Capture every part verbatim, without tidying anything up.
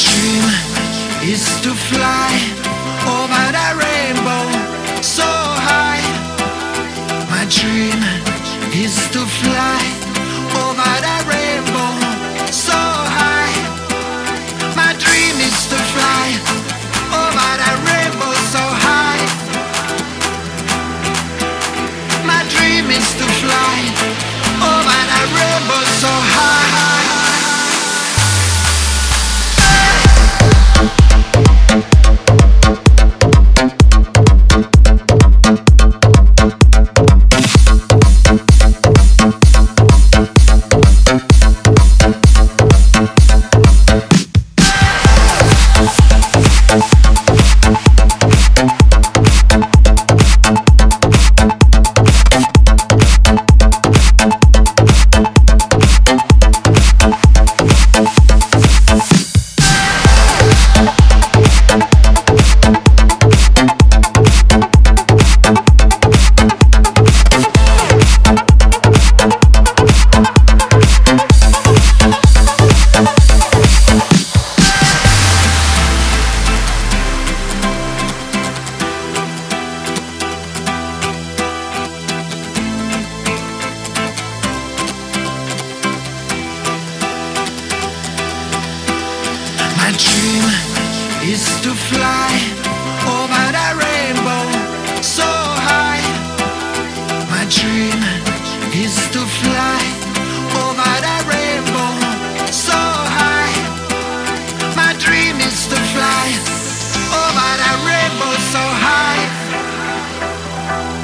dream is to fly over the rainbow so high. My dream is to fly over the rainbow so high. My dream is to fly over the rainbow so high. My dream is to fly over the rainbow so high. My dream is to fly over the rainbow so high. My dream is to fly over the rainbow so high. My dream is to fly over the rainbow so high.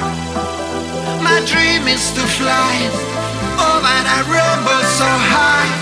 My dream is to fly over the rainbow so high.